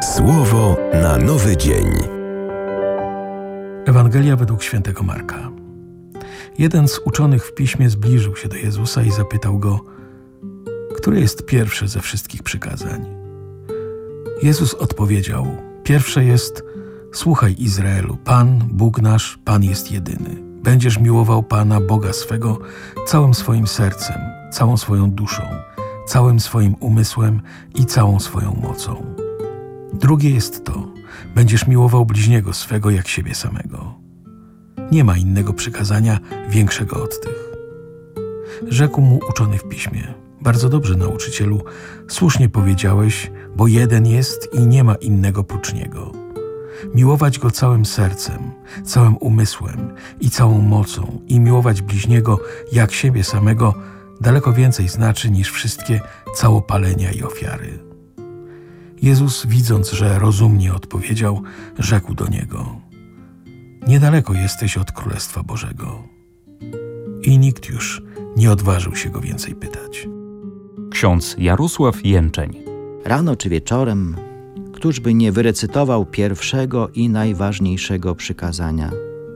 Słowo na nowy dzień. Ewangelia według świętego Marka. Jeden z uczonych w piśmie zbliżył się do Jezusa i zapytał go, które jest pierwsze ze wszystkich przykazań. Jezus odpowiedział, pierwsze jest: słuchaj, Izraelu, Pan, Bóg nasz, Pan jest jedyny. Będziesz miłował Pana, Boga swego, całym swoim sercem, całą swoją duszą, całym swoim umysłem i całą swoją mocą. Drugie jest to: będziesz miłował bliźniego swego jak siebie samego. Nie ma innego przykazania większego od tych. Rzekł mu uczony w piśmie: bardzo dobrze, nauczycielu, słusznie powiedziałeś, bo jeden jest i nie ma innego prócz niego. Miłować go całym sercem, całym umysłem i całą mocą i miłować bliźniego jak siebie samego daleko więcej znaczy niż wszystkie całopalenia i ofiary. Jezus, widząc, że rozumnie odpowiedział, rzekł do niego: niedaleko jesteś od Królestwa Bożego. I nikt już nie odważył się go więcej pytać. Ksiądz Jarosław Jęczeń. Rano czy wieczorem, któż by nie wyrecytował pierwszego i najważniejszego przykazania?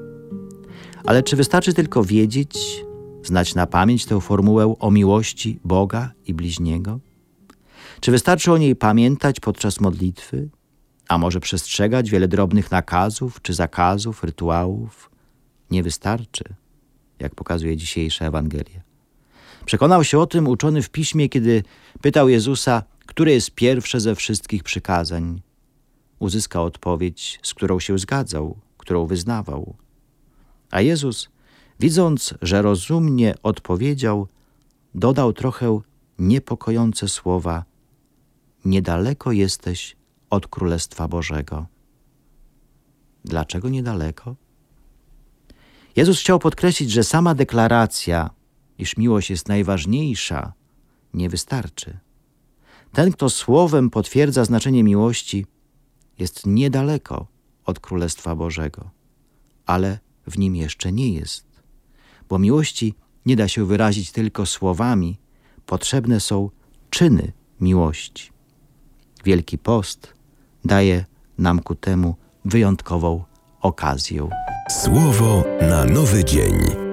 Ale czy wystarczy tylko wiedzieć, znać na pamięć tę formułę o miłości Boga i bliźniego? Czy wystarczy o niej pamiętać podczas modlitwy? A może przestrzegać wiele drobnych nakazów czy zakazów, rytuałów? Nie wystarczy, jak pokazuje dzisiejsza Ewangelia. Przekonał się o tym uczony w piśmie, kiedy pytał Jezusa, które jest pierwsze ze wszystkich przykazań. Uzyskał odpowiedź, z którą się zgadzał, którą wyznawał. A Jezus, widząc, że rozumnie odpowiedział, dodał trochę niepokojące słowa: niedaleko jesteś od Królestwa Bożego. Dlaczego niedaleko? Jezus chciał podkreślić, że sama deklaracja, iż miłość jest najważniejsza, nie wystarczy. Ten, kto słowem potwierdza znaczenie miłości, jest niedaleko od Królestwa Bożego, ale w nim jeszcze nie jest, bo miłości nie da się wyrazić tylko słowami, potrzebne są czyny miłości. Wielki Post daje nam ku temu wyjątkową okazję. Słowo na nowy dzień.